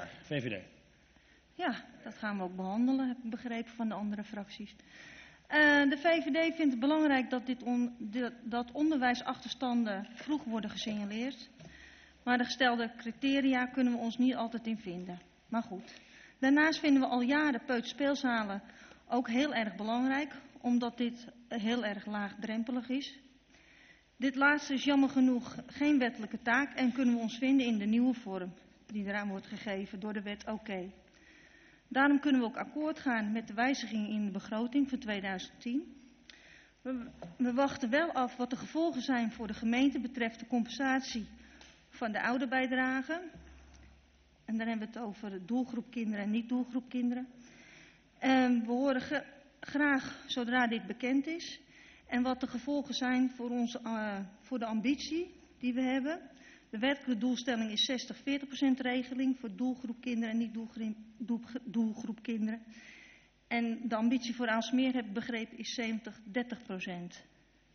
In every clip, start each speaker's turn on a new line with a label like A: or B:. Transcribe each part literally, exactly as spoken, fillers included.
A: Hamer, V V D.
B: Ja, dat gaan we ook behandelen, heb ik begrepen van de andere fracties. Uh, de V V D vindt het belangrijk dat, dit on, de, dat onderwijsachterstanden vroeg worden gesignaleerd. Maar de gestelde criteria kunnen we ons niet altijd in vinden. Maar goed. Daarnaast vinden we al jaren peuterspeelzalen ook heel erg belangrijk, omdat dit heel erg laagdrempelig is. Dit laatste is jammer genoeg geen wettelijke taak en kunnen we ons vinden in de nieuwe vorm die eraan wordt gegeven door de wet O K. Daarom kunnen we ook akkoord gaan met de wijzigingen in de begroting voor tweeduizend tien. We, we wachten wel af wat de gevolgen zijn voor de gemeente betreft de compensatie van de ouderbijdrage. En dan hebben we het over doelgroep kinderen en niet doelgroep kinderen. Um, we horen ge, graag zodra dit bekend is. En wat de gevolgen zijn voor, onze, uh, voor de ambitie die we hebben. De werkelijke doelstelling is zestig veertig procent regeling voor doelgroep kinderen en niet doelgroep, doelgroep kinderen. En de ambitie voor Aalsmeer, heb ik begrepen, is zeventig dertig procent.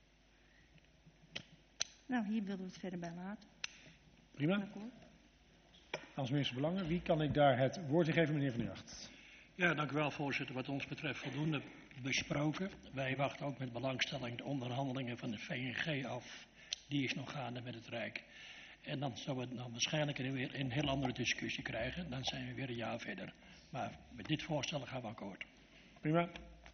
B: Nou, hier willen we het verder bij laten.
A: Prima. Aalsmeerse Belangen. Wie kan ik daar het woord in geven, meneer Van Uwacht?
C: Ja, dank u wel, voorzitter. Wat ons betreft voldoende besproken. Wij wachten ook met belangstelling de onderhandelingen van de V N G af. Die is nog gaande met het Rijk. En dan zullen we dan waarschijnlijk weer een heel andere discussie krijgen. Dan zijn we weer een jaar verder. Maar met dit voorstel gaan we akkoord.
A: Prima.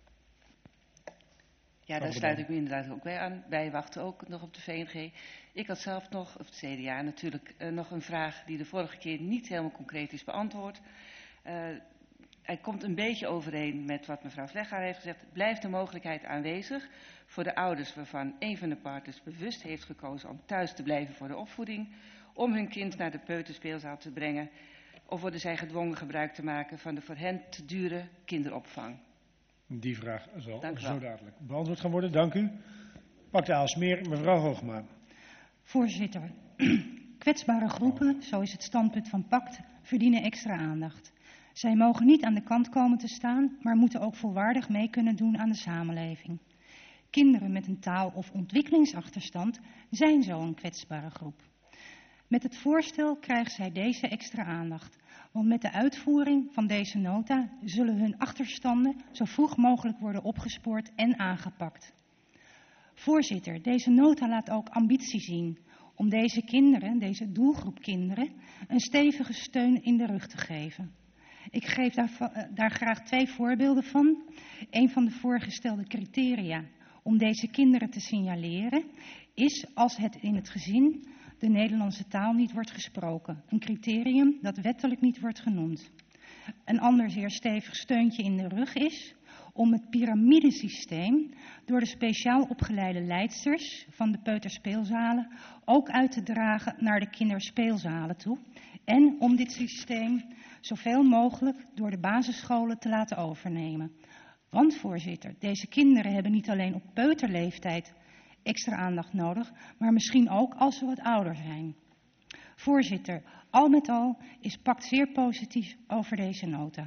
D: Ja, daar sluit ik me inderdaad ook bij aan. Wij wachten ook nog op de V N G. Ik had zelf nog, of het C D A natuurlijk, uh, nog een vraag die de vorige keer niet helemaal concreet is beantwoord. Uh, hij komt een beetje overeen met wat mevrouw Vleghaar heeft gezegd. Blijft de mogelijkheid aanwezig voor de ouders waarvan een van de partners bewust heeft gekozen om thuis te blijven voor de opvoeding, om hun kind naar de peuterspeelzaal te brengen, of worden zij gedwongen gebruik te maken van de voor hen te dure kinderopvang?
A: Die vraag zal zo dadelijk beantwoord gaan worden. Dank u. Pak de Aalsmeer, mevrouw Hoogma.
E: Voorzitter, kwetsbare groepen, zo is het standpunt van PACT, verdienen extra aandacht. Zij mogen niet aan de kant komen te staan, maar moeten ook volwaardig mee kunnen doen aan de samenleving. Kinderen met een taal- of ontwikkelingsachterstand zijn zo'n kwetsbare groep. Met het voorstel krijgen zij deze extra aandacht. Want met de uitvoering van deze nota zullen hun achterstanden zo vroeg mogelijk worden opgespoord en aangepakt. Voorzitter, deze nota laat ook ambitie zien om deze kinderen, deze doelgroep kinderen, een stevige steun in de rug te geven. Ik geef daar, daar graag twee voorbeelden van. Een van de voorgestelde criteria om deze kinderen te signaleren is als het in het gezin de Nederlandse taal niet wordt gesproken. Een criterium dat wettelijk niet wordt genoemd. Een ander zeer stevig steuntje in de rug is om het piramidesysteem door de speciaal opgeleide leidsters van de peuterspeelzalen ook uit te dragen naar de kinderspeelzalen toe. En om dit systeem zoveel mogelijk door de basisscholen te laten overnemen. Want voorzitter, deze kinderen hebben niet alleen op peuterleeftijd extra aandacht nodig, maar misschien ook als ze wat ouder zijn. Voorzitter, al met al is PACT zeer positief over deze nota.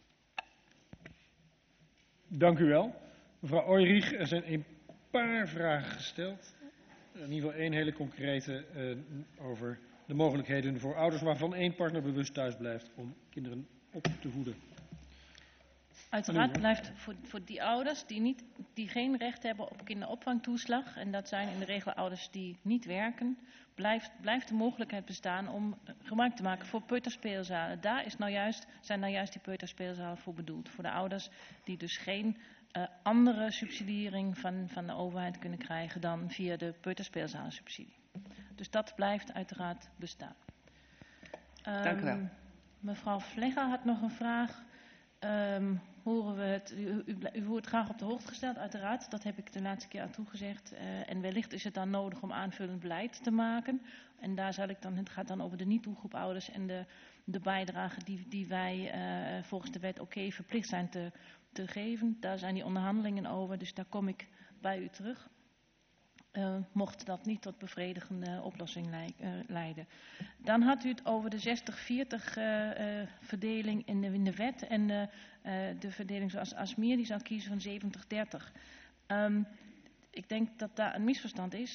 A: Dank u wel. Mevrouw Ooijrieg, er zijn een paar vragen gesteld. In ieder geval één hele concrete uh, over de mogelijkheden voor ouders waarvan één partner bewust thuis blijft om kinderen op te voeden.
F: Uiteraard blijft voor, voor die ouders die, niet, die geen recht hebben op kinderopvangtoeslag, en dat zijn in de regel ouders die niet werken, blijft, blijft de mogelijkheid bestaan om gebruik te maken voor peuterspeelzalen. Daar is nou juist, zijn nou juist die peuterspeelzalen voor bedoeld. Voor de ouders die dus geen uh, andere subsidiëring van, van de overheid kunnen krijgen dan via de peuterspeelzalensubsidie. Dus dat blijft uiteraard bestaan. Um,
D: Dank u wel.
F: Mevrouw Vleghaar had nog een vraag. Um, horen we het, u, u, u wordt graag op de hoogte gesteld, uiteraard. Dat heb ik de laatste keer aan toegezegd. Uh, en wellicht is het dan nodig om aanvullend beleid te maken. En daar zal ik dan, het gaat dan over de niet-doelgroep ouders en de, de bijdrage die, die wij uh, volgens de wet oké verplicht zijn te, te geven. Daar zijn die onderhandelingen over, dus daar kom ik bij u terug. Uh, mocht dat niet tot bevredigende oplossing lei, uh, leiden. Dan had u het over de zestig veertig uh, uh, verdeling in de, in de wet en uh, uh, de verdeling zoals Aalsmeer die zal kiezen van zeventig dertig. Um, ik denk dat daar een misverstand is.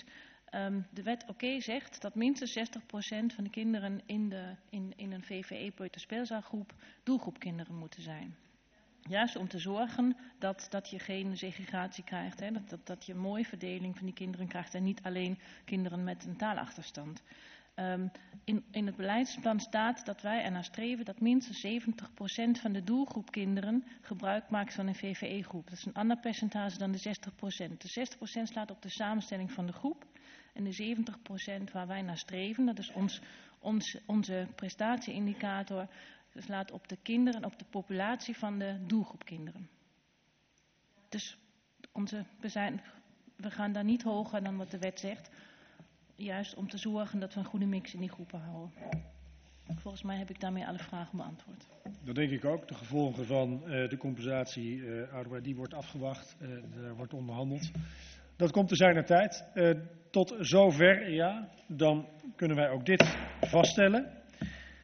F: Um, de wet oké okay zegt dat minstens zestig procent van de kinderen in, de, in, in een V V E-peuterspeelzaalgroep doelgroepkinderen moeten zijn. Juist om te zorgen dat, dat je geen segregatie krijgt, hè, dat, dat, dat je een mooie verdeling van die kinderen krijgt en niet alleen kinderen met een taalachterstand. Um, in, in het beleidsplan staat dat wij ernaar streven dat minstens zeventig procent van de doelgroep kinderen gebruik maakt van een V V E-groep. Dat is een ander percentage dan de zestig procent. De zestig procent slaat op de samenstelling van de groep en de zeventig procent waar wij naar streven, dat is ons, ons, onze prestatieindicator, slaat op de kinderen, op de populatie van de doelgroep kinderen. Dus onze, we, zijn, we gaan daar niet hoger dan wat de wet zegt. Juist om te zorgen dat we een goede mix in die groepen houden. Volgens mij heb ik daarmee alle vragen beantwoord.
A: Dat denk ik ook. De gevolgen van uh, de compensatie uh, ouderbij, die wordt afgewacht. Uh, daar wordt onderhandeld. Dat komt te zijner tijd. Uh, tot zover, ja. Dan kunnen wij ook dit vaststellen.